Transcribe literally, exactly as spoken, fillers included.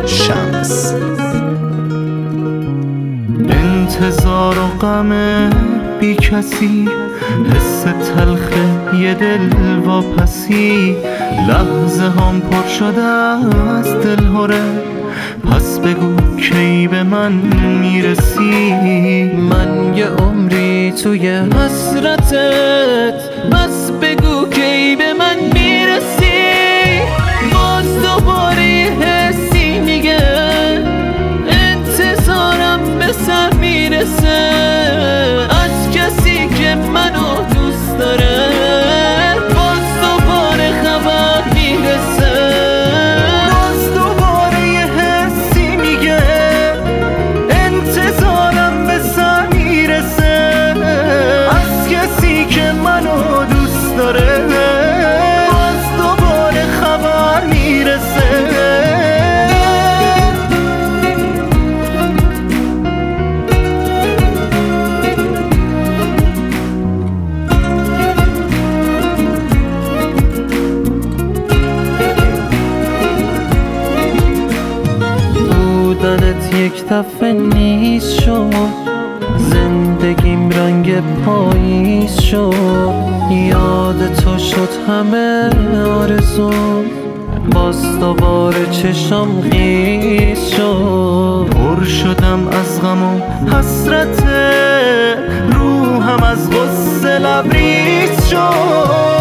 شمس. انتظار و غم بی کسی، حس تلخ یه دل واپسی، لحظه هم پر شده از دلهره، پس بگو کی به من میرسی. من یه عمری توی حسرتت، بس بگو کی به من میرسی. باز دوباره یه حسی میگه انتظارم به سر میرسه، از کسی که منو دوست داره باز دوباره خبر میرسه. باز دوباره یه حسی میگه انتظارم به سر میرسه، از کسی که منو دوست داره باز دوباره خبر میرسه. بودنت یک دفعه نیست شد، زندگیم رنگ پاییز شد، یاد تو شد همه آرزوم، باز دوباره چشم خیس شد. پر شدم از غم و حسرت، روحم از غصه لبریز شد.